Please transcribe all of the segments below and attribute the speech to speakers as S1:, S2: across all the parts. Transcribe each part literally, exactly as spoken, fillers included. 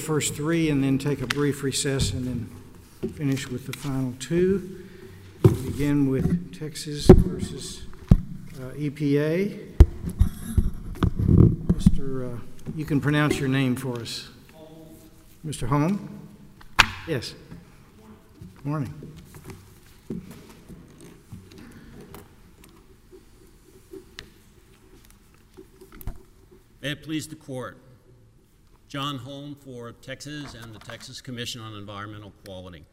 S1: first three and then take a brief recess and then finish with the final two. We'll begin with Texas versus uh, E P A. Mister Uh, you can pronounce your name for us. Mister Holm? Yes. Good morning.
S2: May it please the Court. John Holm for Texas and the Texas Commission on Environmental Quality.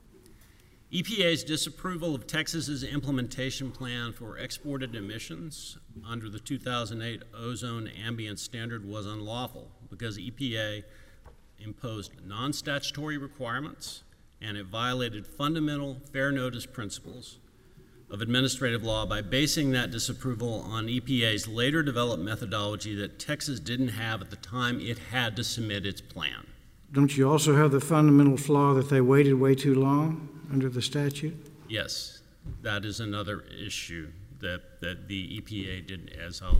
S2: E P A's disapproval of Texas's implementation plan for exported emissions under the two thousand eight ozone ambient standard was unlawful because E P A imposed non-statutory requirements and it violated fundamental fair notice principles of administrative law by basing that disapproval on E P A's later developed methodology that Texas didn't have at the time it had to submit its plan.
S1: Don't you also have the fundamental flaw that they waited way too long under the statute?
S2: Yes, that is another issue that, that the E P A didn't, as I'll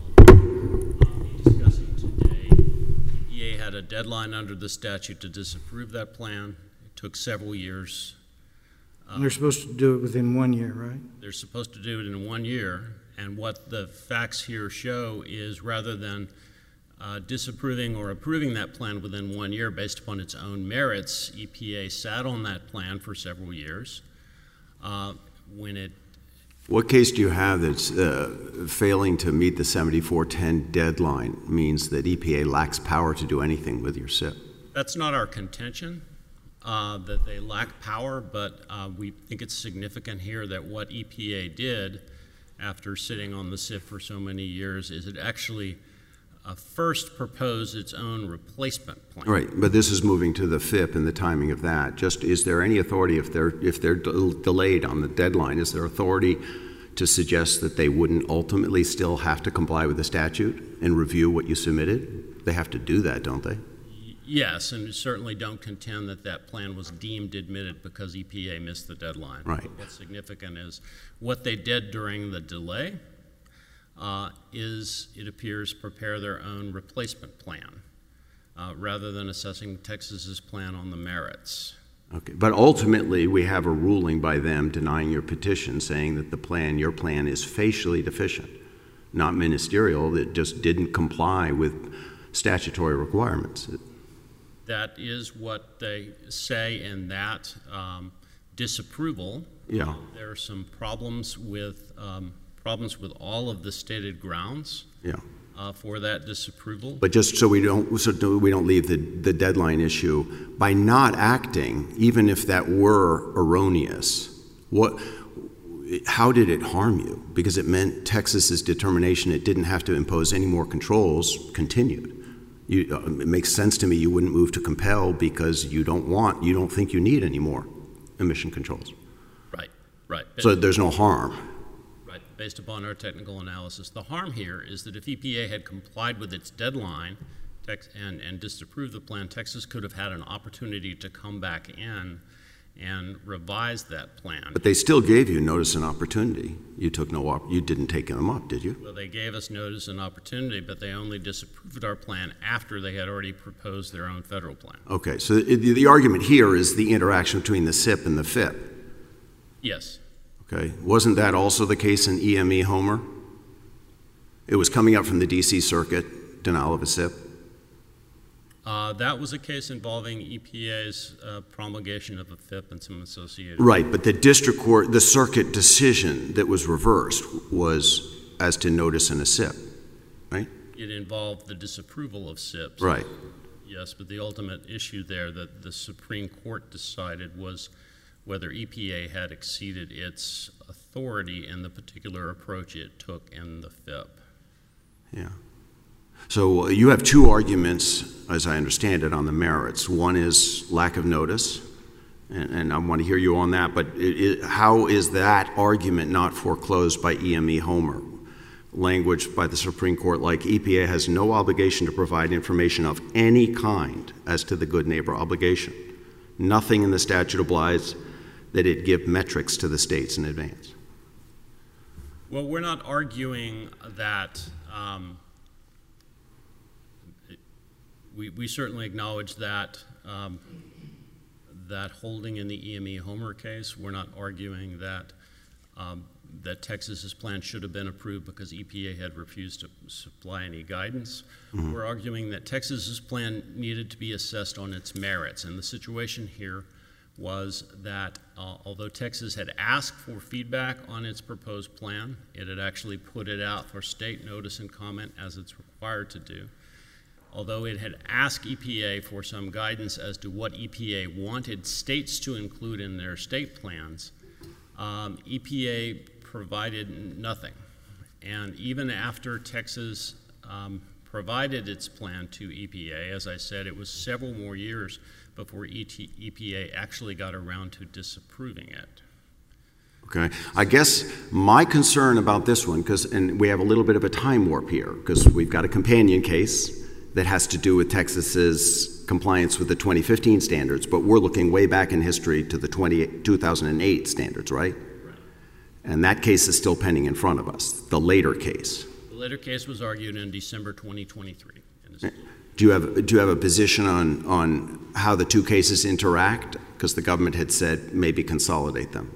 S2: be discussing today. E P A had a deadline under the statute to disapprove that plan. It took several years.
S1: And they're supposed to do it within one year, right?
S2: They're supposed to do it in one year, and what the facts here show is rather than uh, disapproving or approving that plan within one year based upon its own merits, E P A sat on that plan for several years. Uh, when it
S3: What case do you have that's uh, failing to meet the seventy-four ten deadline means that E P A lacks power to do anything with your S I P?
S2: That's not our contention. Uh, that they lack power, but uh, we think it's significant here that what E P A did after sitting on the S I P for so many years is it actually uh, first proposed its own replacement plan.
S3: Right, but this is moving to the F I P and the timing of that. Just is there any authority if they're if they're de- delayed on the deadline? Is there authority to suggest that they wouldn't ultimately still have to comply with the statute and review what you submitted? They have to do that, don't they?
S2: Yes, and certainly don't contend that that plan was deemed admitted because E P A missed the deadline.
S3: Right.
S2: But what's significant is what they did during the delay uh, is, it appears, prepare their own replacement plan uh, rather than assessing Texas's plan on the merits.
S3: Okay, but ultimately we have a ruling by them denying your petition saying that the plan, your plan is facially deficient, not ministerial. It just didn't comply with statutory requirements.
S2: That is what they say in that um, disapproval.
S3: Yeah.
S2: There are some problems with um, problems with all of the stated grounds.
S3: Yeah.
S2: Uh, for that disapproval.
S3: But just so we don't so we don't leave the, the deadline issue, by not acting, even if that were erroneous, what how did it harm you? Because it meant Texas's determination it didn't have to impose any more controls continued. You, uh, it makes sense to me you wouldn't move to compel because you don't want, you don't think you need any more emission controls.
S2: Right, right.
S3: So there's no harm.
S2: Right, based upon our technical analysis. The harm here is that if E P A had complied with its deadline tex- and, and disapproved the plan, Texas could have had an opportunity to come back in and revise that plan.
S3: But they still gave you notice and opportunity. You took no op- you didn't take them up, did you?
S2: Well, they gave us notice and opportunity, but they only disapproved our plan after they had already proposed their own federal plan.
S3: Okay, so it, the argument here is the interaction between the S I P and the F I P.
S2: Yes.
S3: Okay, wasn't that also the case in E M E Homer? It was coming up from the D C Circuit, denial of a S I P.
S2: Uh, that was a case involving E P A's uh, promulgation of a F I P and some associated.
S3: Right, but the district court, the circuit decision that was reversed was as to notice and a S I P, right?
S2: It involved the disapproval of S I Ps.
S3: Right.
S2: Yes, but the ultimate issue there that the Supreme Court decided was whether E P A had exceeded its authority in the particular approach it took in the F I P.
S3: Yeah. So uh, you have two arguments, as I understand it, on the merits. One is lack of notice, and, and I want to hear you on that, but it, it, how is that argument not foreclosed by E M E Homer? Language by the Supreme Court like E P A has no obligation to provide information of any kind as to the good neighbor obligation. Nothing in the statute obliges that it give metrics to the states in advance.
S2: Well, we're not arguing that um, We, we certainly acknowledge that um, that holding in the E M E Homer case. We're not arguing that um, that Texas's plan should have been approved because E P A had refused to supply any guidance. Mm-hmm. We're arguing that Texas's plan needed to be assessed on its merits, and the situation here was that uh, although Texas had asked for feedback on its proposed plan, it had actually put it out for state notice and comment as it's required to do. Although it had asked E P A for some guidance as to what E P A wanted states to include in their state plans, um, E P A provided nothing. And even after Texas um, provided its plan to E P A, as I said, it was several more years before E P A actually got around to disapproving it.
S3: Okay. I guess my concern about this one, because, and we have a little bit of a time warp here, because we've got a companion case that has to do with Texas's compliance with the twenty fifteen standards, but we're looking way back in history to the two thousand eight standards, right? Right. And that case is still pending in front of us, the later case.
S2: The later case was argued in December twenty twenty-three.
S3: Do you have do you have a position on on how the two cases interact? Because the government had said maybe consolidate them.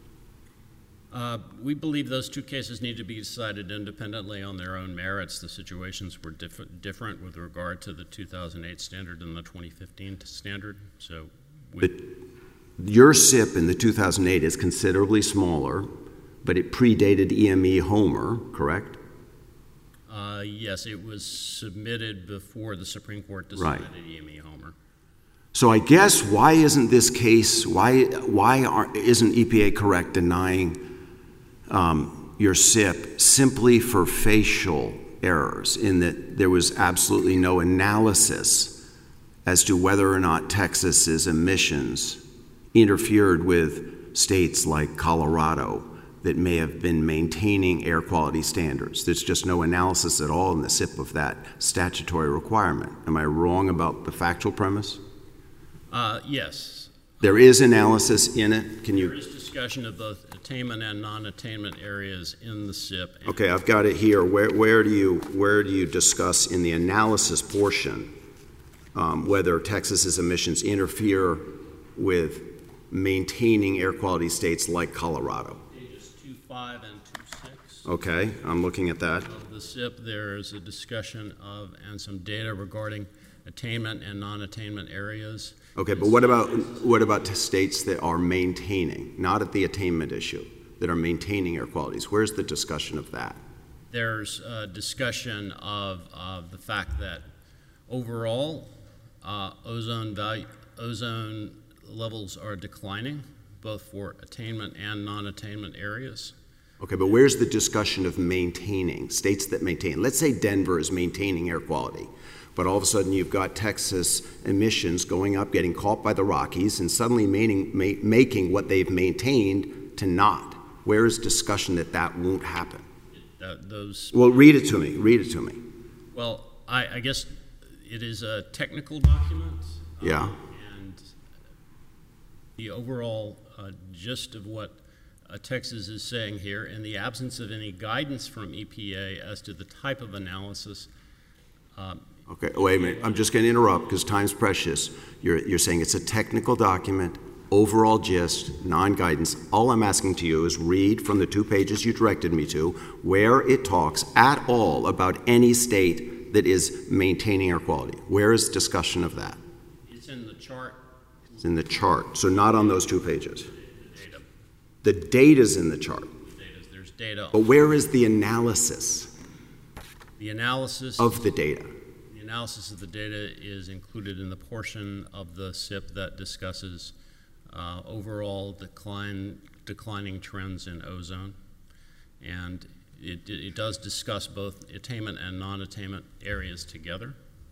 S2: Uh, we believe those two cases need to be decided independently on their own merits. The situations were diff different with regard to the two thousand eight standard and the twenty fifteen standard. So, we
S3: the, your S I P in the two thousand eight is considerably smaller, but it predated E M E Homer, correct?
S2: Uh, yes, it was submitted before the Supreme Court decided
S3: right.
S2: E M E Homer.
S3: So I guess why isn't this case, why why are, isn't E P A correct denying um, your S I P simply for facial errors, in that there was absolutely no analysis as to whether or not Texas's emissions interfered with states like Colorado that may have been maintaining air quality standards? There's just no analysis at all in the S I P of that statutory requirement. Am I wrong about the factual premise?
S2: Uh, yes.
S3: There is analysis in it. Can you?
S2: There is discussion of both attainment and non-attainment areas in the S I P.
S3: Okay, I've got it here. Where, where do you where do you discuss in the analysis portion um, whether Texas's emissions interfere with maintaining air quality states like Colorado?
S2: two five and two six.
S3: Okay, I'm looking at that.
S2: Of the S I P, there is a discussion of and some data regarding attainment and non-attainment areas.
S3: Okay, but what about what about states that are maintaining, not at the attainment issue, that are maintaining air qualities? Where's the discussion of that?
S2: There's a discussion of, of the fact that overall uh, ozone value, ozone levels are declining, both for attainment and non-attainment areas.
S3: Okay, but where's the discussion of maintaining, states that maintain? Let's say Denver is maintaining air quality, but all of a sudden you've got Texas emissions going up, getting caught by the Rockies, and suddenly making, ma making what they've maintained to not. Where is discussion that that won't happen?
S2: Uh, those.
S3: Well, read it to me. Read it to me.
S2: Well, I, I guess it is a technical document.
S3: Yeah.
S2: Um, and the overall uh, gist of what uh, Texas is saying here, in the absence of any guidance from E P A as to the type of analysis. Um,
S3: okay, wait a minute. I'm just going to interrupt because time's precious. You're, you're saying it's a technical document, overall gist, non-guidance. All I'm asking to you is read from the two pages you directed me to where it talks at all about any state that is maintaining air quality. Where is discussion of that?
S2: It's in the chart.
S3: It's in the chart, so not on those two pages.
S2: The data.
S3: The data's in the chart.
S2: Data. There's data.
S3: But where is the analysis
S2: The analysis
S3: of the data?
S2: The analysis of the data is included in the portion of the S I P that discusses uh, overall decline, declining trends in ozone, and it, it does discuss both attainment and non-attainment areas together.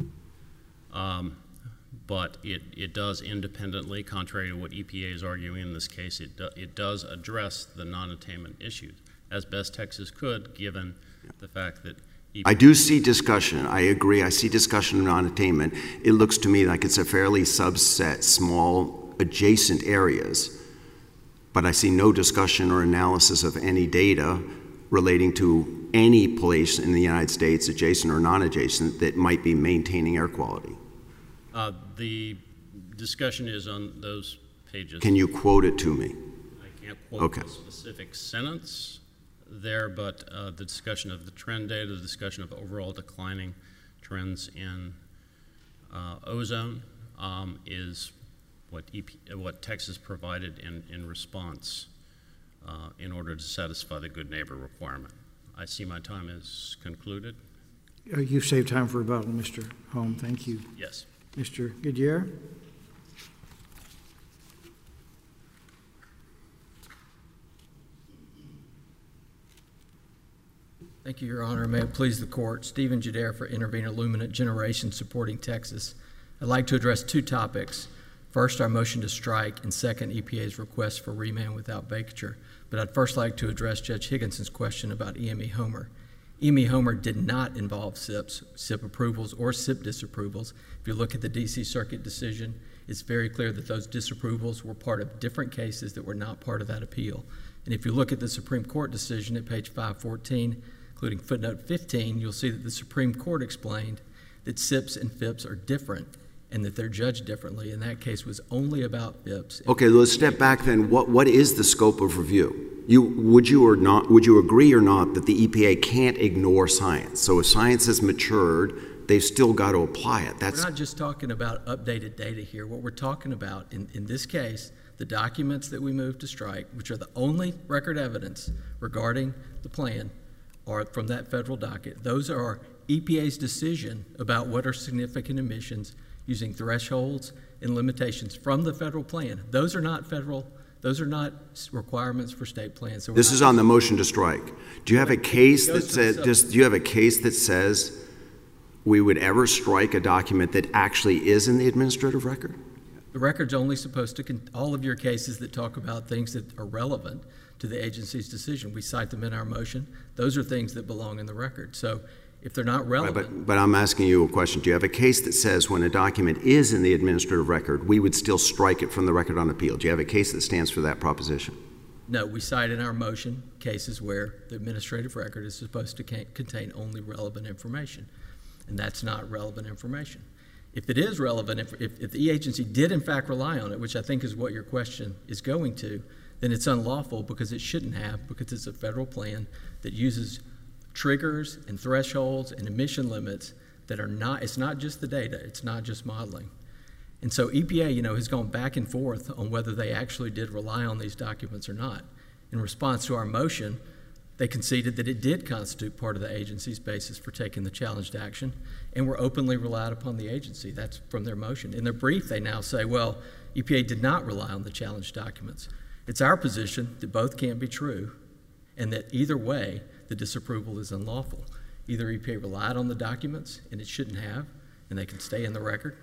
S2: Um, but it, it does independently, contrary to what E P A is arguing in this case, it, do, it does address the non-attainment issues as best Texas could, given the fact that E P A
S3: I do see discussion. I agree. I see discussion of non-attainment. It looks to me like it's a fairly subset, small, adjacent areas, but I see no discussion or analysis of any data relating to any place in the United States, adjacent or non-adjacent, that might be maintaining air quality.
S2: Uh, the discussion is on those pages.
S3: Can you quote it to me?
S2: I can't quote
S3: Okay.
S2: a specific sentence there, but uh, the discussion of the trend data, the discussion of overall declining trends in uh, ozone um, is what, E P, what Texas provided in, in response uh, in order to satisfy the good neighbor requirement. I see my time is concluded.
S1: Uh, You've saved time for rebuttal, Mister Holm. Thank you.
S2: Yes.
S1: Mister Goodyear?
S4: Thank you, Your Honor. May it please the Court. Stephen Jadair for Intervenor Luminant Generation supporting Texas. I'd like to address two topics. First, our motion to strike, and second, E P A's request for remand without vacature. But I'd first like to address Judge Higginson's question about E M E Homer. E M E Homer did not involve S I Ps, S I P approvals, or S I P disapprovals. If you look at the D C Circuit decision, it's very clear that those disapprovals were part of different cases that were not part of that appeal. And if you look at the Supreme Court decision at page five fourteen, including footnote fifteen, you'll see that the Supreme Court explained that S I Ps and F I Ps are different and that they're judged differently. In that case was only about F I Ps.
S3: Okay, let's step back then. What, what is the scope of review? You, would you or not, would you agree or not that the E P A can't ignore science? So if science has matured, they've still got to apply it. That's
S4: We're not just talking about updated data here. What we're talking about in, in this case, the documents that we moved to strike, which are the only record evidence regarding the plan, are from that federal docket. Those are E P A's decision about what are significant emissions using thresholds and limitations from the federal plan. Those are not federal, those are not requirements for state plans. So
S3: This is on the motion to strike. Do you have a case that
S4: Goes to the
S3: says, does, do you have a case that says we would ever strike a document that actually is in the administrative record?
S4: The record's only supposed to, con- all of your cases that talk about things that are relevant to the agency's decision, we cite them in our motion. Those are things that belong in the record. So if they're not
S3: Right,
S4: relevant,
S3: but, but I'm asking you a question. Do you have a case that says when a document is in the administrative record, we would still strike it from the record on appeal? Do you have a case that stands for that proposition?
S4: no, we cite in our motion cases where the administrative record is supposed to ca- contain only relevant information, and that's not relevant information. If it is relevant, if, if, if the agency did in fact rely on it, which I think is what your question is going to, then it's unlawful because it shouldn't have, because it's a federal plan that uses triggers and thresholds and emission limits that are not, it's not just the data, it's not just modeling. And so E P A, you know, has gone back and forth on whether they actually did rely on these documents or not. In response to our motion, they conceded that it did constitute part of the agency's basis for taking the challenged action and were openly relied upon the agency. That's from their motion. In their brief, they now say, well, E P A did not rely on the challenged documents. It's our position that both can't be true and that either way, the disapproval is unlawful. Either E P A relied on the documents, and it shouldn't have, and they can stay in the record,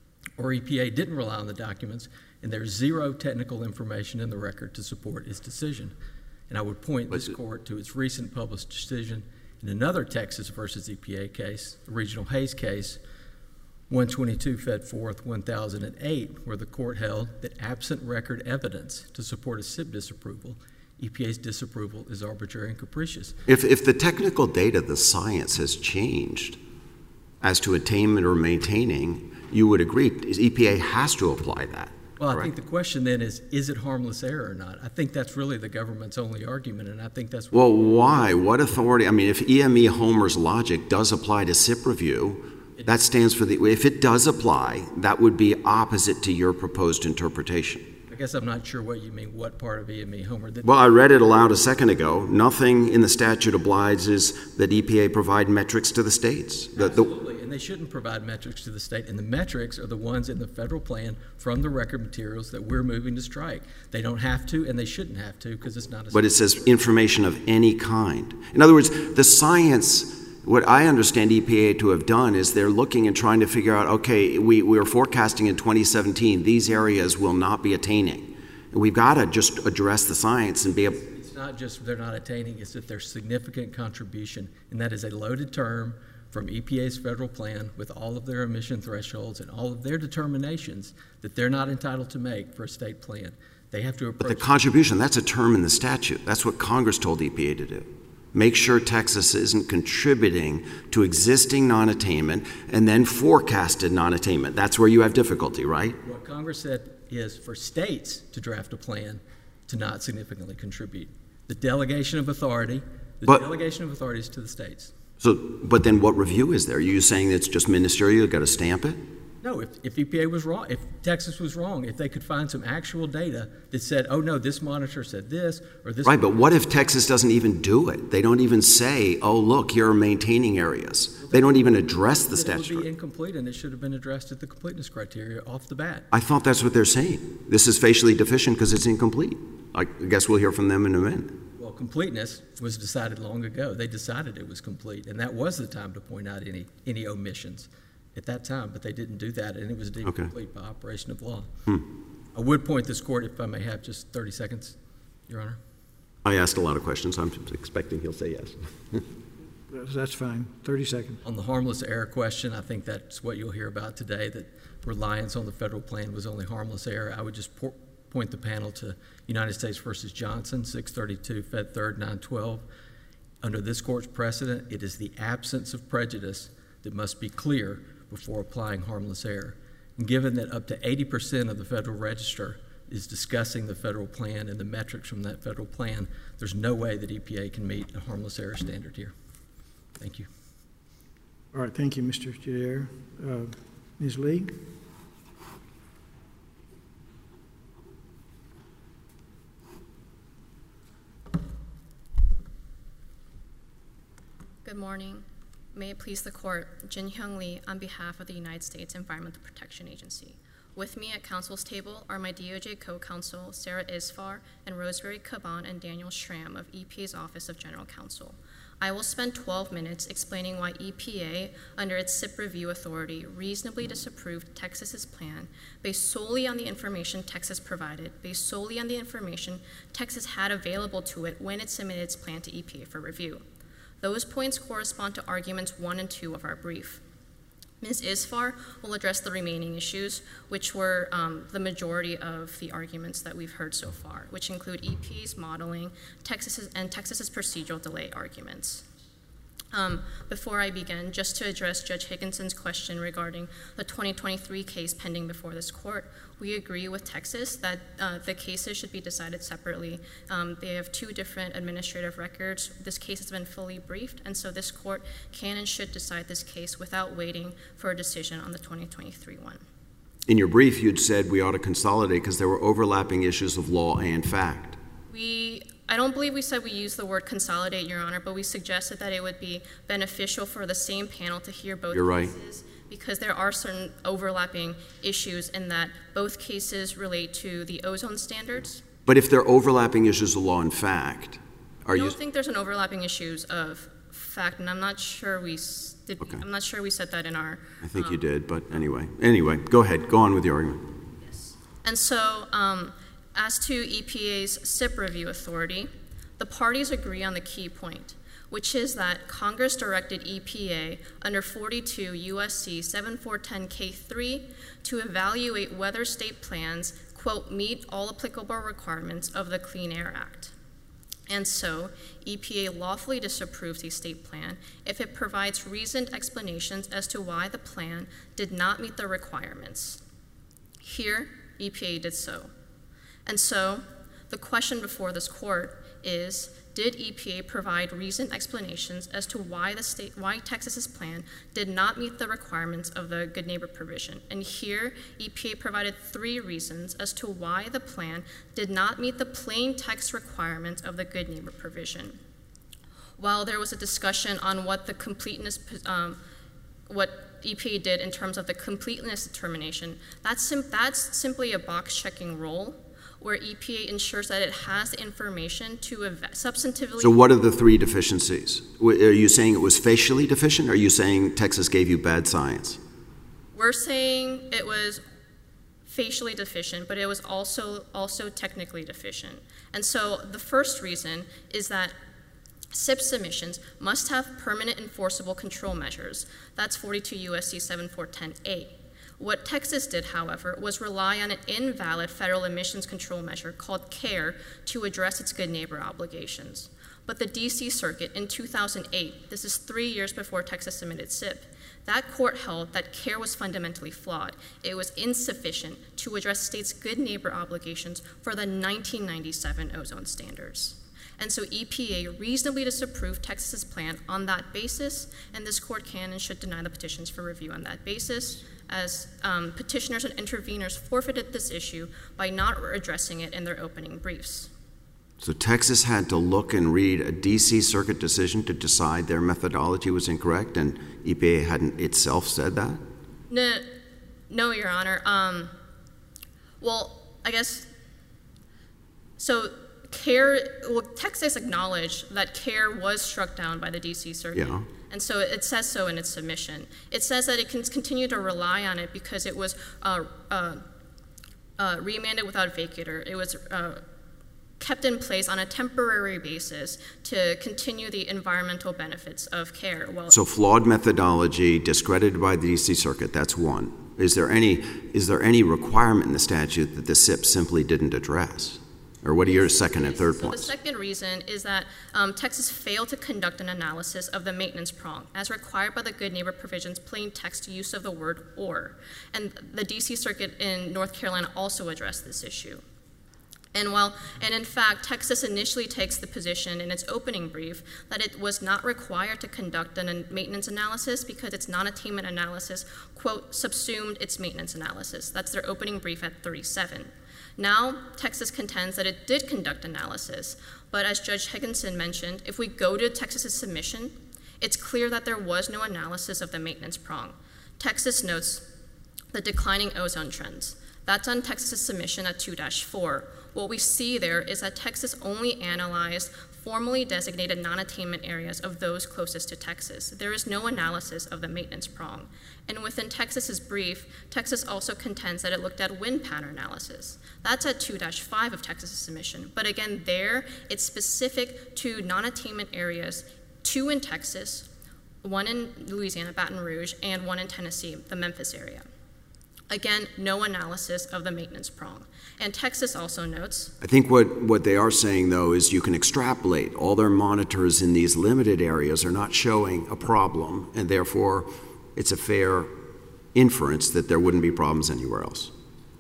S4: or E P A didn't rely on the documents, and there's zero technical information in the record to support its decision. And I would point this court to its recent published decision in another Texas versus E P A case, the Regional Hayes case, one twenty-two Fed fourth one thousand eight, where the court held that absent record evidence to support a S I P disapproval, E P A's disapproval is arbitrary and capricious.
S3: If, if the technical data, the science has changed as to attainment or maintaining, you would agree E P A has to apply that.
S4: Well,
S3: correct?
S4: I think the question then is, is it harmless error or not? I think that's really the government's only argument, and I think that's what...
S3: Well, why? What authority? I mean, if E M E Homer's logic does apply to S I P review, that stands for the, if it does apply, that would be opposite to your proposed interpretation.
S4: I guess I'm not sure what you mean, what part of E M E Homer. That,
S3: Well, I read it aloud a second ago. Nothing in the statute obliges that E P A provide metrics to the states. The, the,
S4: absolutely, and they shouldn't provide metrics to the state, and the metrics are the ones in the federal plan from the record materials that we're moving to strike. They don't have to, and they shouldn't have to, because it's not a...
S3: but it says information of any kind. In other words, the science, what I understand E P A to have done is they're looking and trying to figure out, okay, we, we are forecasting in twenty seventeen, these areas will not be attaining. And we've got to just address the science and be able...
S4: It's not just they're not attaining, it's that there's significant contribution, and that is a loaded term from E P A's federal plan with all of their emission thresholds and all of their determinations that they're not entitled to make for a state plan. They have to approach...
S3: But the contribution, that's a term in the statute. That's what Congress told E P A to do. Make sure Texas isn't contributing to existing non-attainment and then forecasted non-attainment. That's where you have difficulty, right?
S4: What Congress said is for states to draft a plan to not significantly contribute. The delegation of authority, the
S3: But-
S4: delegation of authority is to the states.
S3: So, but then what review is there? Are you saying it's just ministerial, you've got to stamp it?
S4: No, if, if E P A was wrong, if Texas was wrong, if they could find some actual data that said, oh no, this monitor said this, or this.
S3: Right, but what if Texas doesn't even do it? They don't even say, oh, look, here are maintaining areas. They don't even address the
S4: Then it would be
S3: statutory.
S4: incomplete, and it should have been addressed at the completeness criteria off the bat.
S3: I thought that's what they're saying. This is facially deficient because it's incomplete. I guess we'll hear from them in a minute.
S4: Well, completeness was decided long ago. They decided it was complete, and that was the time to point out any, any omissions at that time, but they didn't do that, and it was deemed
S3: Okay.
S4: complete by operation of law.
S3: Hmm.
S4: I would point this court, if I may have just thirty seconds, Your Honor.
S3: I asked a lot of questions. I'm expecting he'll say yes.
S1: That's fine. thirty seconds.
S4: On the harmless error question, I think that's what you'll hear about today, that reliance on the federal plan was only harmless error. I would just po- point the panel to United States versus Johnson, six thirty-two, Fed Third, nine twelve. Under this court's precedent, it is the absence of prejudice that must be clear before applying harmless error. And given that up to eighty percent of the Federal Register is discussing the federal plan and the metrics from that federal plan, there's no way that E P A can meet a harmless error standard here. Thank you.
S1: All right, thank you, Mister Jader. Uh, Miz Lee?
S5: Good morning. May it please the court, Jin Hyung Lee on behalf of the United States Environmental Protection Agency. With me at counsel's table are my D O J co-counsel, Sarah Isfar, and Rosemary Caban and Daniel Schramm of E P A's Office of General Counsel. I will spend twelve minutes explaining why E P A, under its S I P review authority, reasonably disapproved Texas's plan based solely on the information Texas provided, based solely on the information Texas had available to it when it submitted its plan to E P A for review. Those points correspond to arguments one and two of our brief. Miz Isfar will address the remaining issues, which were um, the majority of the arguments that we've heard so far, which include E P A's modeling, Texas's, and Texas's procedural delay arguments. Um, before I begin, just to address Judge Higginson's question regarding the twenty twenty-three case pending before this court, we agree with Texas that uh, the cases should be decided separately. Um, they have two different administrative records. This case has been fully briefed, and so this court can and should decide this case without waiting for a decision on the twenty twenty-three one.
S3: In your brief, you'd said we ought to consolidate because there were overlapping issues of law and fact.
S5: We, I don't believe we said we used the word consolidate, Your Honor, but we suggested that it would be beneficial for the same panel to hear both
S3: You're right.
S5: cases because there are certain overlapping issues in that both cases relate to the ozone standards.
S3: But if there are overlapping issues of law and fact, are
S5: I
S3: you?
S5: don't think there's an overlapping issues of fact, and I'm not sure we s- did.
S3: Okay.
S5: I'm not sure we said that in our.
S3: I think
S5: um,
S3: you did, but anyway. Anyway, go ahead. Go on with your argument.
S5: Yes. And so, um, as to E P A's S I P review authority, the parties agree on the key point, which is that Congress directed E P A under forty-two U S C seventy-four ten K three to evaluate whether state plans, quote, meet all applicable requirements of the Clean Air Act. And so, E P A lawfully disapproves a state plan if it provides reasoned explanations as to why the plan did not meet the requirements. Here, E P A did so. And so, the question before this court is, did E P A provide reasoned explanations as to why the state, why Texas's plan did not meet the requirements of the Good Neighbor provision? And here, E P A provided three reasons as to why the plan did not meet the plain text requirements of the Good Neighbor provision. While there was a discussion on what the completeness, um, what E P A did in terms of the completeness determination, that's, sim- that's simply a box-checking role where E P A ensures that it has the information to ev- substantively.
S3: So what are the three deficiencies? W- Are you saying it was facially deficient, or are you saying Texas gave you bad science?
S5: We're saying it was facially deficient, but it was also, also technically deficient. And so the first reason is that S I P submissions must have permanent enforceable control measures. That's forty-two U S C seventy-four ten A. What Texas did, however, was rely on an invalid federal emissions control measure called CARE to address its Good Neighbor obligations. But the D C Circuit in two thousand eight, this is three years before Texas submitted S I P, that court held that CARE was fundamentally flawed. It was insufficient to address states' good neighbor obligations for the nineteen ninety-seven ozone standards. And so E P A reasonably disapproved Texas's plan on that basis, and this court can and should deny the petitions for review on that basis, as um, petitioners and interveners forfeited this issue by not addressing it in their opening briefs.
S3: So Texas had to look and read a D C Circuit decision to decide their methodology was incorrect, and E P A hadn't itself said that?
S5: No, no, Your Honor. Um, well, I guess, so CARE, well, Texas acknowledged that CARE was struck down by the D C Circuit.
S3: Yeah.
S5: And so it says so in its submission. It says that it can continue to rely on it because it was uh, uh, uh, remanded without vacatur. It was uh, kept in place on a temporary basis to continue the environmental benefits of CARE. Well,
S3: So flawed methodology, discredited by the D C Circuit, that's one. Is there any, is there any requirement in the statute that the S I P simply didn't address? Or what are your second and third
S5: so
S3: points?
S5: the second reason is that um, Texas failed to conduct an analysis of the maintenance prong, as required by the Good Neighbor provision's plain text use of the word or. And the D C Circuit in North Carolina also addressed this issue. And well, and in fact, Texas initially takes the position in its opening brief that it was not required to conduct a maintenance analysis because its non-attainment analysis, quote, subsumed its maintenance analysis. That's their opening brief at thirty-seven. Now, Texas contends that it did conduct analysis, but as Judge Higginson mentioned, if we go to Texas's submission, it's clear that there was no analysis of the maintenance prong. Texas notes the declining ozone trends. That's on Texas's submission at two dash four. What we see there is that Texas only analyzed formally designated non-attainment areas of those closest to Texas. There is no analysis of the maintenance prong. And within Texas's brief, Texas also contends that it looked at wind pattern analysis. That's at two dash five of Texas's submission. But again, there, it's specific to non-attainment areas, two in Texas, one in Louisiana, Baton Rouge, and one in Tennessee, the Memphis area. Again, no analysis of the maintenance prong. And Texas also notes.
S3: I think what, what they are saying, though, is you can extrapolate. All their monitors in these limited areas are not showing a problem, and therefore it's a fair inference that there wouldn't be problems anywhere else.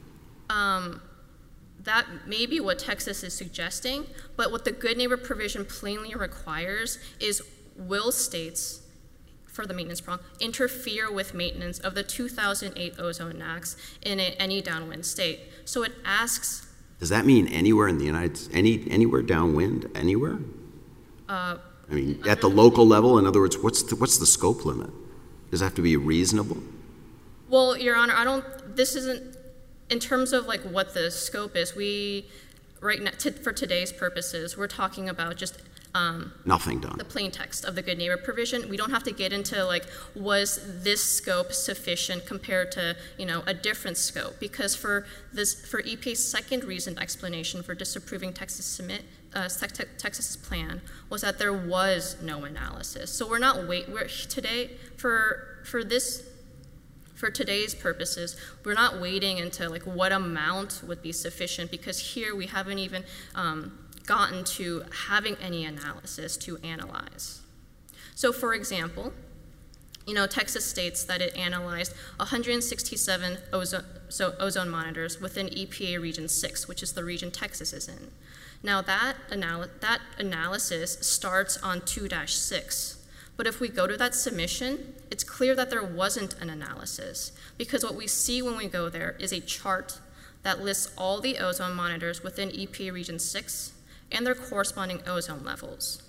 S5: Um, that may be what Texas is suggesting, but what the Good Neighbor provision plainly requires is will states, for the maintenance prong, interfere with maintenance of the two thousand eight ozone N A Cs in a, any downwind state. So it asks.
S3: Does that mean anywhere in the United States, any, anywhere downwind, anywhere?
S5: Uh,
S3: I mean, at the local level, in other words, what's the, what's the scope limit? Does it have to be reasonable?
S5: Well, Your Honor, I don't, this isn't, in terms of like what the scope is, we, right now, to, for today's purposes, we're talking about just Um,
S3: Nothing done.
S5: the plain text of the Good Neighbor provision. We don't have to get into like, was this scope sufficient compared to, you know, a different scope? Because for this, for E P A's second reasoned explanation for disapproving Texas submit, uh, te- Texas's plan was that there was no analysis. So we're not wait. We're today for for this. For today's purposes, we're not waiting into like what amount would be sufficient, because here we haven't even um, gotten to having any analysis to analyze. So for example, you know, Texas states that it analyzed one hundred sixty-seven ozone, so ozone monitors within E P A Region six, which is the region Texas is in. Now that, anal- that analysis starts on two dash six. But if we go to that submission, it's clear that there wasn't an analysis, because what we see when we go there is a chart that lists all the ozone monitors within E P A Region six and their corresponding ozone levels.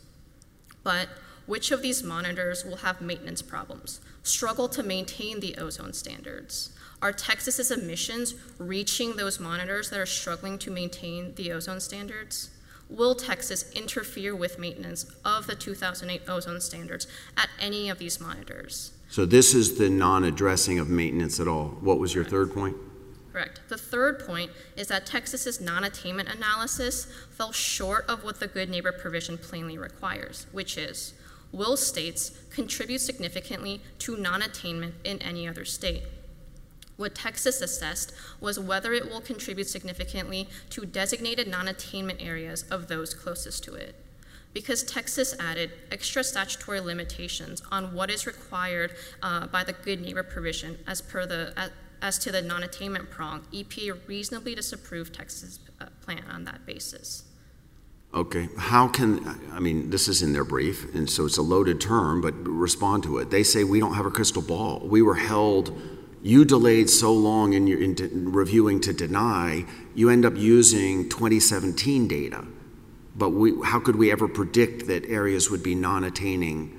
S5: But which of these monitors will have maintenance problems, struggle to maintain the ozone standards? Are Texas's emissions reaching those monitors that are struggling to maintain the ozone standards? Will Texas interfere with maintenance of the two thousand eight ozone standards at any of these monitors?
S3: So this is the non-addressing of maintenance at all. What was your
S5: Correct.
S3: third point?
S5: Correct. The third point is that Texas's non-attainment analysis fell short of what the Good Neighbor provision plainly requires, which is, will states contribute significantly to non-attainment in any other state? What Texas assessed was whether it will contribute significantly to designated non-attainment areas of those closest to it. because Texas added extra statutory limitations on what is required uh, by the Good Neighbor provision as per the as, as to the non-attainment prong, E P A reasonably disapproved Texas uh, plan on that basis.
S3: Okay, how can, I mean, this is in their brief, and so it's a loaded term, but respond to it. They say we don't have a crystal ball. We were held, you delayed so long in your in de- reviewing to deny, you end up using twenty seventeen data. But we, how could we ever predict that areas would be non-attaining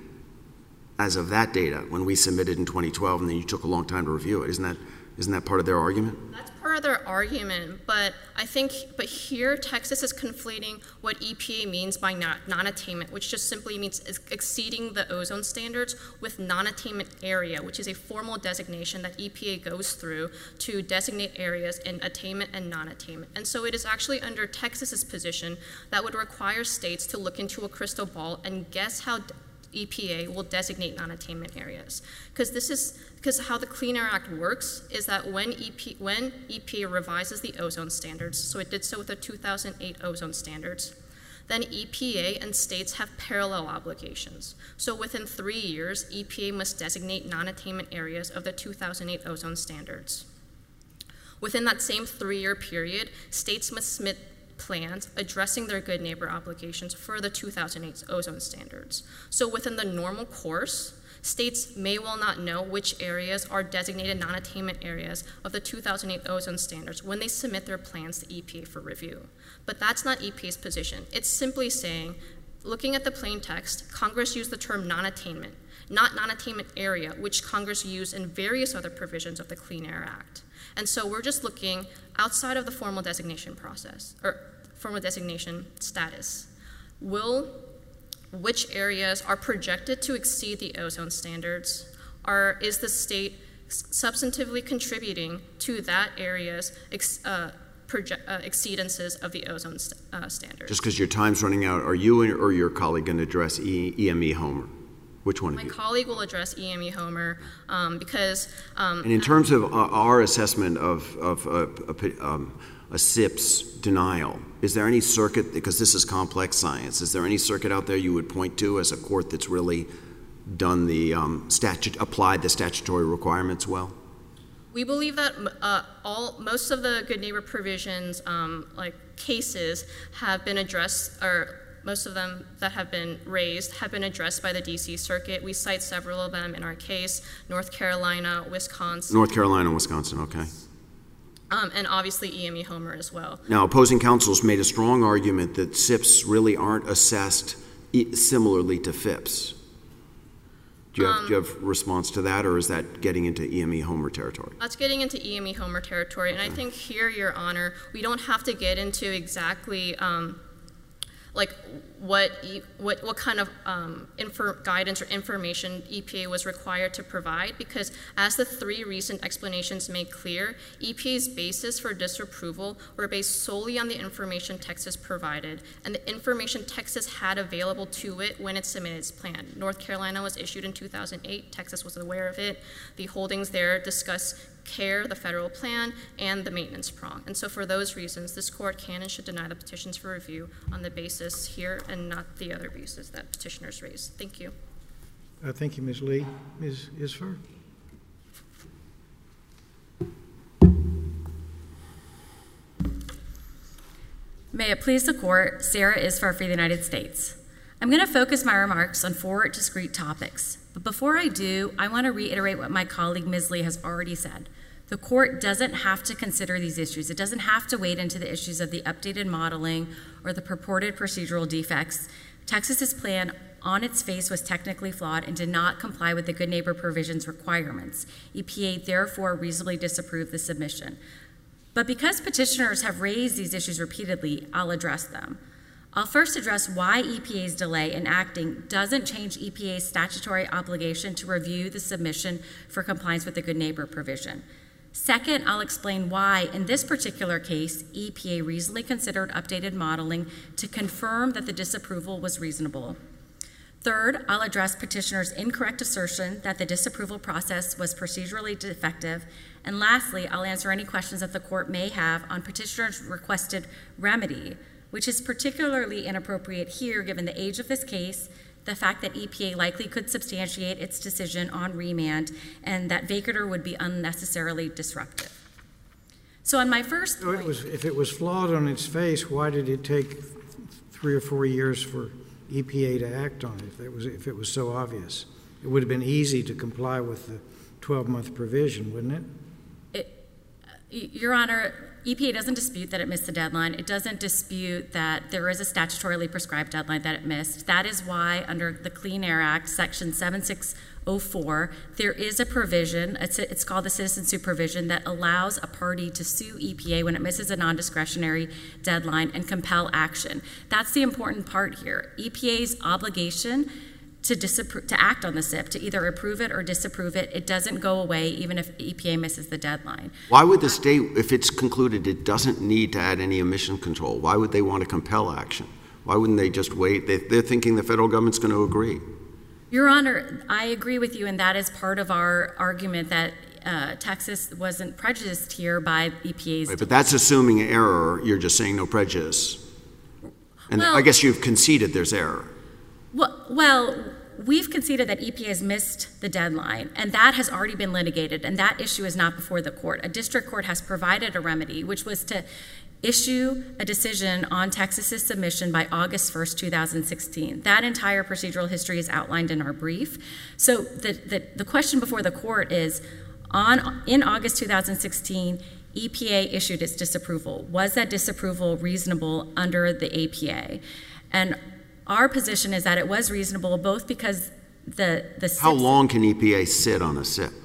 S3: as of that data when we submitted in twenty twelve and then you took a long time to review it? Isn't that, isn't that part of their argument?
S5: That's part of their argument, but I think, but here Texas is conflating what E P A means by not, non-attainment, which just simply means exceeding the ozone standards, with non-attainment area, which is a formal designation that E P A goes through to designate areas in attainment and non-attainment. And so it is actually under Texas's position that would require states to look into a crystal ball and guess how E P A will designate non-attainment areas. Because this is because how the Clean Air Act works is that when E P when E P A revises the ozone standards, so it did so with the two thousand eight ozone standards, then E P A and states have parallel obligations. So within three years, E P A must designate non-attainment areas of the two thousand eight ozone standards. Within that same three-year period, states must submit plans addressing their Good Neighbor obligations for the two thousand eight ozone standards. So within the normal course, states may well not know which areas are designated non-attainment areas of the two thousand eight ozone standards when they submit their plans to E P A for review. But that's not E P A's position. It's simply saying, looking at the plain text, Congress used the term non-attainment, not non-attainment area, which Congress used in various other provisions of the Clean Air Act. And so we're just looking outside of the formal designation process, or formal designation status. Will, which areas are projected to exceed the ozone standards? Are, is the state substantively contributing to that area's ex, uh, project, uh, exceedances of the ozone st- uh, standards?
S3: Just because your time's running out, are you or your colleague going to address e- EME Homer? Which one
S5: My
S3: of you?
S5: My colleague will address E M E Homer um, because... Um,
S3: and in terms of uh, our assessment of, of uh, a, um, a S I P's denial, is there any circuit, because this is complex science, is there any circuit out there you would point to as a court that's really done the um, statute, applied the statutory requirements well?
S5: We believe that uh, all most of the Good Neighbor provisions, um, like cases, have been addressed, or most of them that have been raised have been addressed by the D C Circuit. We cite several of them in our case: North Carolina, Wisconsin.
S3: North Carolina, Wisconsin, okay.
S5: Um, and obviously E M E Homer as well.
S3: Now, opposing counsels made a strong argument that S I Ps really aren't assessed e- similarly to F I Ps. Do you, have, um, do you have response to that, or is that getting into E M E Homer territory?
S5: That's getting into E M E Homer territory, and okay. I think here, Your Honor, we don't have to get into exactly um, like what what what kind of um, infor- guidance or information E P A was required to provide, because as the three recent explanations make clear, E P A's basis for disapproval were based solely on the information Texas provided and the information Texas had available to it when it submitted its plan. North Carolina was issued in two thousand eight. Texas was aware of it. The holdings there discuss CARE, the federal plan, and the maintenance prong. And so for those reasons, this court can and should deny the petitions for review on the basis here and not the other basis that petitioners raised. Thank you.
S1: Uh, thank you, Miz Lee. Miz Isfar?
S6: May it please the court, Sarah Isfar for the United States. I'm going to focus my remarks on four discrete topics. But before I do, I want to reiterate what my colleague Miz Lee has already said. The court doesn't have to consider these issues. It doesn't have to wade into the issues of the updated modeling or the purported procedural defects. Texas's plan on its face was technically flawed and did not comply with the Good Neighbor provisions requirements. E P A therefore reasonably disapproved the submission. But because petitioners have raised these issues repeatedly, I'll address them. I'll first address why E P A's delay in acting doesn't change E P A's statutory obligation to review the submission for compliance with the Good Neighbor provision. Second, I'll explain why, in this particular case, E P A reasonably considered updated modeling to confirm that the disapproval was reasonable. Third, I'll address petitioners' incorrect assertion that the disapproval process was procedurally defective. And lastly, I'll answer any questions that the court may have on petitioners' requested remedy which is particularly inappropriate here given the age of this case, the fact that E P A likely could substantiate its decision on remand, and that vacatur would be unnecessarily disruptive. So on my first
S1: So
S6: point,
S1: it was, if it was flawed on its face, why did it take three or four years for E P A to act on it if it was, if it was so obvious? It would have been easy to comply with the twelve-month provision, wouldn't it?
S6: Your Honor, E P A doesn't dispute that it missed the deadline. It doesn't dispute that there is a statutorily prescribed deadline that it missed. That is why under the Clean Air Act, Section seven six oh four, there is a provision, it's, a, it's called the citizen suit provision, that allows a party to sue E P A when it misses a non-discretionary deadline and compel action. That's the important part here. E P A's obligation to disapprove, to act on the S I P, to either approve it or disapprove it, it doesn't go away even if E P A misses the deadline.
S3: Why would the state, if it's concluded it doesn't need to add any emission control, why would they want to compel action? Why wouldn't they just wait? They, they're thinking the federal government's going to agree.
S6: Your Honor, I agree with you, and that is part of our argument that uh, Texas wasn't prejudiced here by E P A's.
S3: Right, but that's assuming error. You're just saying no prejudice. And
S6: Well-
S3: I guess you've conceded there's error.
S6: Well, well, we've conceded that E P A has missed the deadline, and that has already been litigated, and that issue is not before the court. A district court has provided a remedy, which was to issue a decision on Texas's submission by August first, two thousand sixteen. That entire procedural history is outlined in our brief. So the, the, the question before the court is, on in August two thousand sixteen, E P A issued its disapproval. Was that disapproval reasonable under the A P A? And our position is that it was reasonable, both because the the
S3: How
S6: S I P
S3: long can E P A sit on a S I P?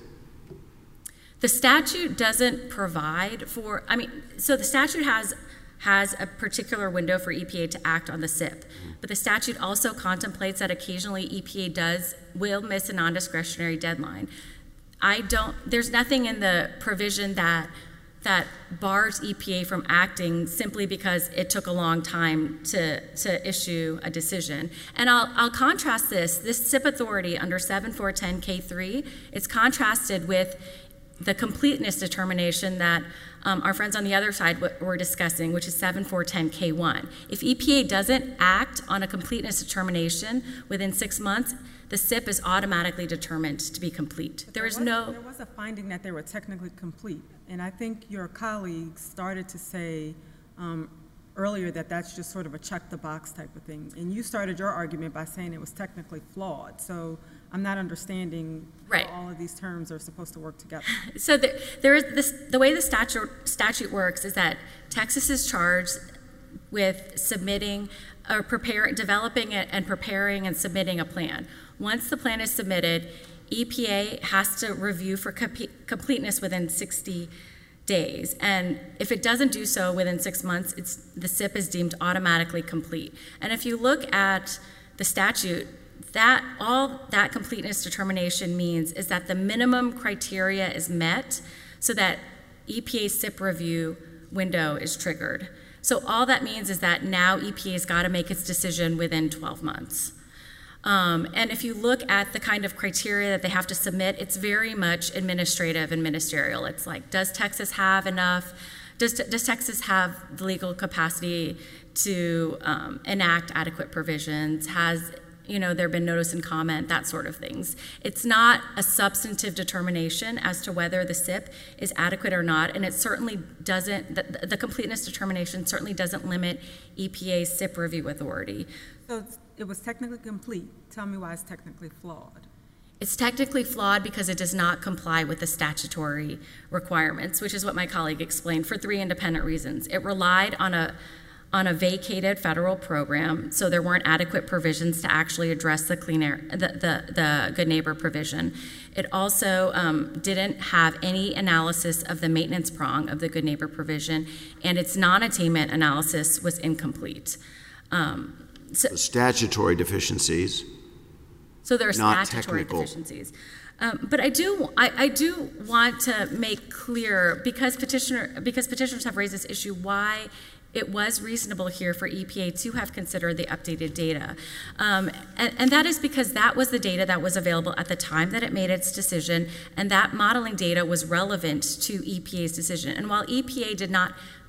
S6: The statute doesn't provide for, I mean, so the statute has has a particular window for E P A to act on the S I P, but the statute also contemplates that occasionally E P A does, will miss a non-discretionary deadline. I don't, there's nothing in the provision that that bars E P A from acting simply because it took a long time to, to issue a decision. And I'll, I'll contrast this, this S I P authority under seven four ten K three, it's contrasted with the completeness determination that um, our friends on the other side w- were discussing, which is seven four ten K one. If E P A doesn't act on a completeness determination within six months, the S I P is automatically determined to be complete. There is
S7: was,
S6: no...
S7: There was a finding that they were technically complete, and I think your colleagues started to say um, earlier that that's just sort of a check-the-box type of thing, and you started your argument by saying it was technically flawed, so I'm not understanding
S6: Right.
S7: how all of these terms are supposed to work together.
S6: So there, there is this, the way the statute, statute works is that Texas is charged with submitting or prepare, developing it and preparing and submitting a plan. Once the plan is submitted, E P A has to review for com- completeness within sixty days. And if it doesn't do so within six months, it's, the S I P is deemed automatically complete. And if you look at the statute, that all that completeness determination means is that the minimum criteria is met so that E P A's S I P review window is triggered. So all that means is that now E P A's got to make its decision within twelve months. Um, and if you look at the kind of criteria that they have to submit, it's very much administrative and ministerial. It's like, does Texas have enough, does, does Texas have the legal capacity to um, enact adequate provisions? Has, you know, there been notice and comment, that sort of things. It's not a substantive determination as to whether the S I P is adequate or not, and it certainly doesn't, the, the completeness determination certainly doesn't limit E P A's S I P review authority.
S7: So it's- it was technically complete. Tell me why it's technically flawed.
S6: It's technically flawed because it does not comply with the statutory requirements, which is what my colleague explained, for three independent reasons. It relied on a on a vacated federal program, so there weren't adequate provisions to actually address the clean air, the, the, the good neighbor provision. It also um, didn't have any analysis of the maintenance prong of the good neighbor provision, and its non-attainment analysis was incomplete. Um, so,
S3: The statutory deficiencies.
S6: So there are
S3: Not
S6: statutory
S3: technical.
S6: deficiencies. Um, but I do, I, I do want to make clear, because petitioner, because petitioners have raised this issue, why it was reasonable here for E P A to have considered the updated data. Um, and, and that is because that was the data that was available at the time that it made its decision, and that modeling data was relevant to E P A's decision. And while E P A did not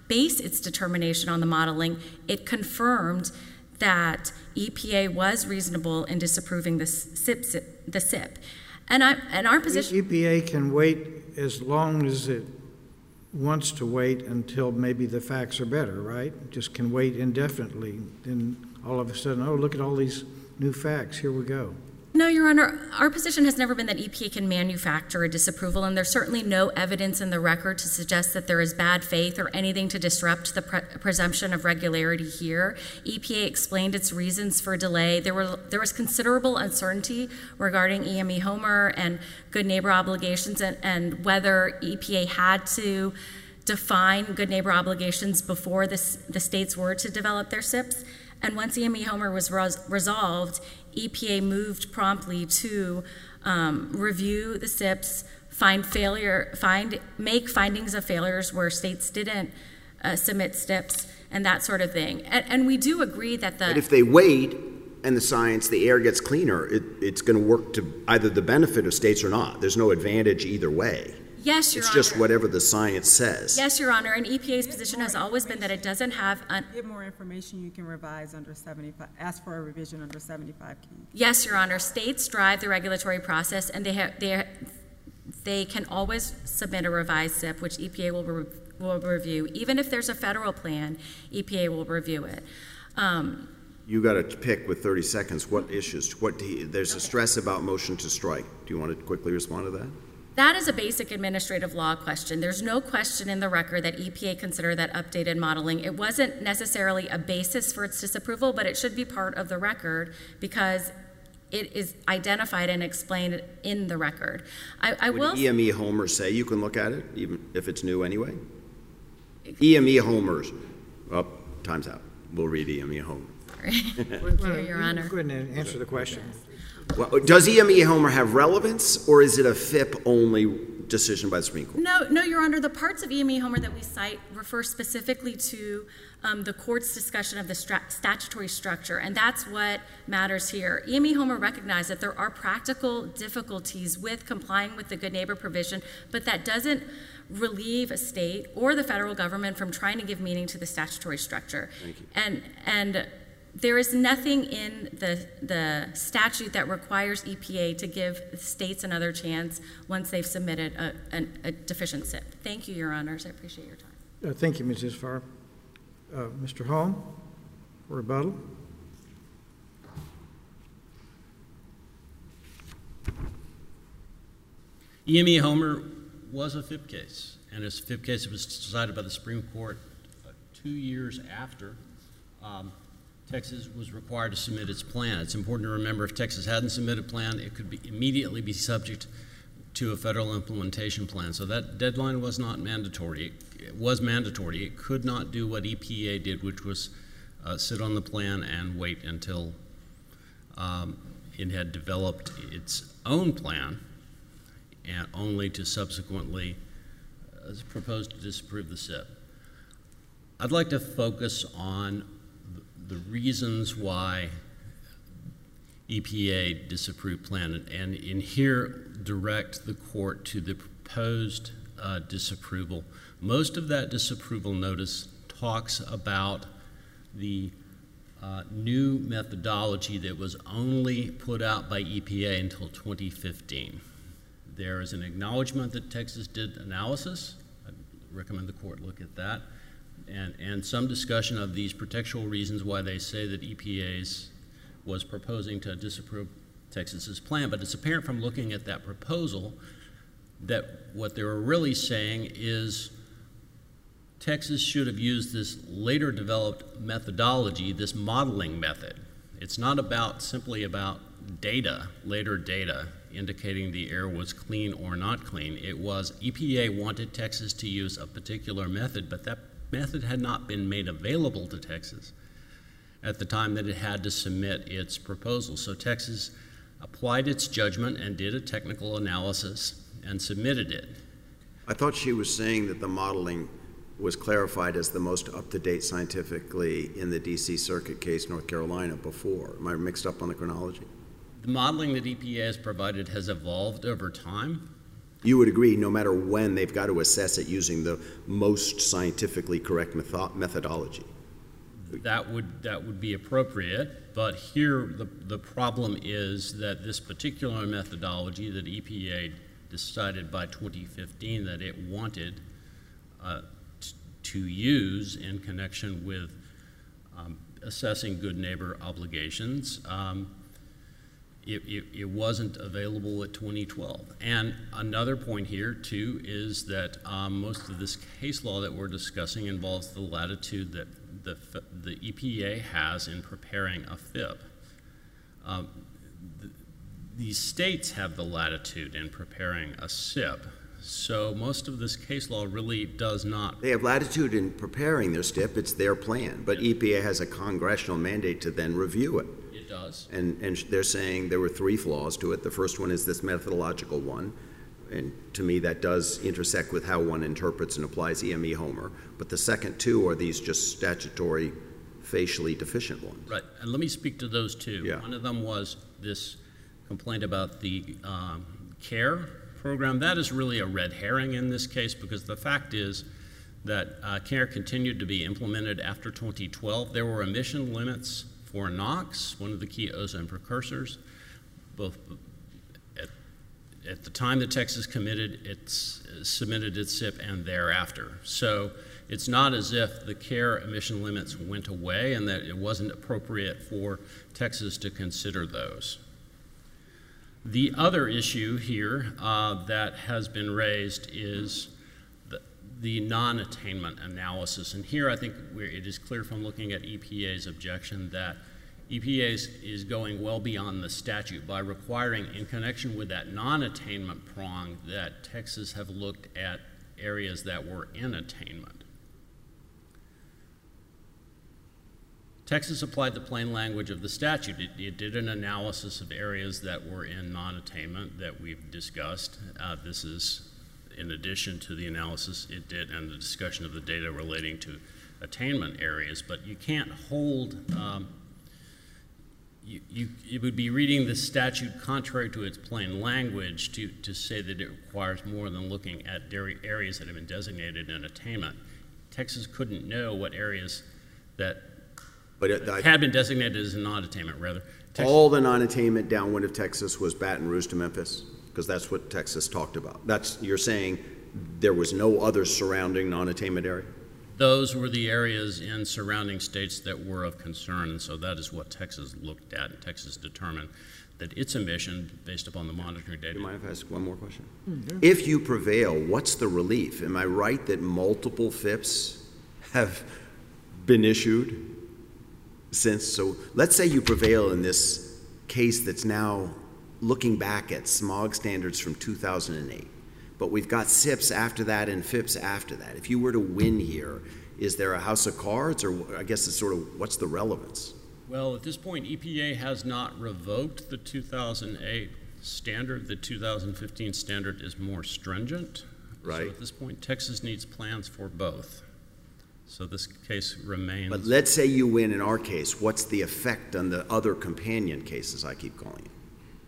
S6: base its determination on the modeling, it confirmed that E P A was reasonable in disapproving the S I P. The S I P. And, I, and our position...
S1: E P A can wait as long as it wants to wait until maybe the facts are better, right? Just can wait indefinitely. Then all of a sudden, oh, look at all these new facts. Here we go.
S6: No, Your Honor, our position has never been that E P A can manufacture a disapproval, and there's certainly no evidence in the record to suggest that there is bad faith or anything to disrupt the pre presumption of regularity here. E P A explained its reasons for delay. There, were, there was considerable uncertainty regarding E M E Homer and good neighbor obligations and, and whether E P A had to define good neighbor obligations before this, the states were to develop their S I Ps. And once E M E Homer was res resolved, E P A moved promptly to um, review the S I Ps, find failure, find, make findings of failures where states didn't uh, submit S I Ps, and that sort of thing. And, and we do agree that the—
S3: But if they wait and the science, the air gets cleaner, it, it's going to work to either the benefit of states or not. There's no advantage either way.
S6: Yes, Your
S3: it's
S6: Honor.
S3: just whatever the science says.
S6: Yes, Your Honor, and E P A's position has always been that it doesn't have—
S7: Get more information, you can revise under seventy-five, ask for a revision under seventy-five K.
S6: Yes, Your Honor, states drive the regulatory process, and they, have, they, they can always submit a revised S I P, which E P A will, re will review. Even if there's a federal plan, E P A will review it. Um,
S3: You got to pick with thirty seconds what issues. What do you, there's a stress about motion to strike. Do you want to quickly respond to that?
S6: That is a basic administrative law question. There's no question in the record that E P A considered that updated modeling. It wasn't necessarily a basis for its disapproval, but it should be part of the record because it is identified and explained in the record. I, I
S3: Would
S6: will
S3: E M E Homer say you can look at it, even if it's new anyway? E M E Homers. Oh, time's out. We'll read E M E Homer.
S6: Thank you, Your Honor.
S1: Go ahead and answer the question.
S3: Well, does E M E Homer have relevance, or is it a F I P-only decision by the Supreme Court?
S6: No, no, Your Honor. The parts of E M E Homer that we cite refer specifically to um, the court's discussion of the statutory structure, and that's what matters here. E M E Homer recognized that there are practical difficulties with complying with the good neighbor provision, but that doesn't relieve a state or the federal government from trying to give meaning to the statutory structure.
S3: Thank you.
S6: And and. There is nothing in the, the statute that requires E P A to give states another chance once they've submitted a, a, a deficient S I P. Thank you, Your Honors. I appreciate your time.
S1: Uh, thank you, Missus Farr. Uh, Mister Holm, rebuttal.
S2: E M E Homer was a F I P case, and as a F I P case, it was decided by the Supreme Court uh, two years after um, Texas was required to submit its plan. It's important to remember if Texas hadn't submitted a plan, it could be immediately be subject to a federal implementation plan. So that deadline was not mandatory. It, it was mandatory. It could not do what E P A did, which was uh, sit on the plan and wait until um, it had developed its own plan, and only to subsequently uh, propose to disapprove the S I P. I'd like to focus on the reasons why E P A disapproved plan, and in here direct the court to the proposed uh, disapproval. Most of that disapproval notice talks about the uh, new methodology that was only put out by E P A until twenty fifteen. There is an acknowledgement that Texas did analysis. I recommend the court look at that. And, and some discussion of these protectual reasons why they say that E P A's was proposing to disapprove Texas's plan. But it's apparent from looking at that proposal that what they were really saying is Texas should have used this later developed methodology, this modeling method. It's not about simply about data, later data, indicating the air was clean or not clean. It was E P A wanted Texas to use a particular method, but that method had not been made available to Texas at the time that it had to submit its proposal. So Texas applied its judgment and did a technical analysis and submitted it.
S3: I thought she was saying that the modeling was clarified as the most up-to-date scientifically in the D C Circuit case, North Carolina, before. Am I mixed up on the chronology?
S2: The modeling that E P A has provided has evolved over time.
S3: You would agree, no matter when, they've got to assess it using the most scientifically correct metho- methodology.
S2: That would, that would be appropriate, but here the, the problem is that this particular methodology that E P A decided by twenty fifteen that it wanted uh, t- to use in connection with um, assessing good neighbor obligations, um, it, it, it wasn't available at twenty twelve. And another point here, too, is that um, most of this case law that we're discussing involves the latitude that the, the E P A has in preparing a F I P. Um, the, these states have the latitude in preparing a S I P, so most of this case law really does not.
S3: They have latitude in preparing their S T I P, it's their plan, but E P A has a congressional mandate to then review it.
S2: It does.
S3: And, and they're saying there were three flaws to it. The first one is this methodological one, and to me that does intersect with how one interprets and applies E M E Homer. But the second two are these just statutory, facially deficient ones.
S2: Right, and let me speak to those two.
S3: Yeah.
S2: One of them was this complaint about the um, CARE program. That is really a red herring in this case, because the fact is that uh, CARE continued to be implemented after twenty twelve. There were emission limits for NOx, one of the key ozone precursors, both at, at the time that Texas committed its, uh, submitted its S I P and thereafter. So it's not as if the CARE emission limits went away and that it wasn't appropriate for Texas to consider those. The other issue here uh, that has been raised is the, the non-attainment analysis. And here I think we're, it is clear from looking at E P A's objection that E P A is, is going well beyond the statute by requiring, in connection with that non-attainment prong, that Texas have looked at areas that were in attainment. Texas applied the plain language of the statute. It, it did an analysis of areas that were in non-attainment that we've discussed. Uh, this is in addition to the analysis it did and the discussion of the data relating to attainment areas. But you can't hold, um, you, you, it would be reading the statute contrary to its plain language to, to say that it requires more than looking at areas that have been designated in attainment. Texas couldn't know what areas that
S3: But it, I,
S2: had been designated as a non-attainment, rather. Texas,
S3: all the non-attainment downwind of Texas was Baton Rouge to Memphis, because that's what Texas talked about. That's, you're saying there was no other surrounding non-attainment area?
S2: those were the areas in surrounding states that were of concern, and so that is what Texas looked at, and Texas determined that its emission, based upon the monitoring data.
S3: Do you mind if I ask one more question? Mm-hmm. If you prevail, what's the relief? Am I right that multiple F I Ps have been issued since? So let's say you prevail in this case that's now looking back at smog standards from two thousand eight. But we've got S I Ps after that and F I Ps after that. If you were to win here, is there a house of cards, or I guess it's sort of, what's the relevance?
S2: Well, at this point, E P A has not revoked the two thousand eight standard. The two thousand fifteen standard is more stringent.
S3: Right.
S2: So at this point, Texas needs plans for both. So this case remains.
S3: But let's say you win in our case. What's the effect on the other companion cases I keep calling it?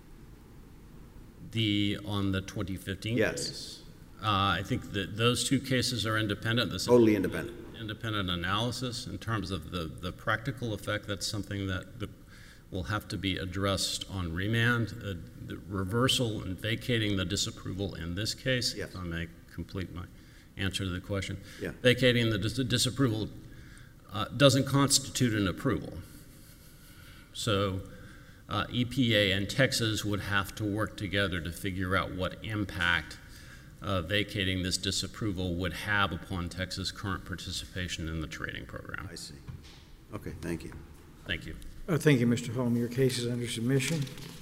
S2: The, on the twenty fifteen
S3: Yes.
S2: case? Uh, I think that those two cases are independent. This
S3: Totally independent.
S2: Independent analysis. In terms of the, the practical effect, that's something that the, will have to be addressed on remand. Uh, the reversal and vacating the disapproval in this case,
S3: yes.
S2: If I may complete my answer to the question.
S3: Yeah.
S2: Vacating the dis disapproval uh, doesn't constitute an approval. So uh, E P A and Texas would have to work together to figure out what impact Uh, vacating this disapproval would have upon Texas' current participation in the trading program.
S3: I see. Okay, thank you.
S2: Thank you.
S1: Uh, thank you, Mister Holm. Your case is under submission.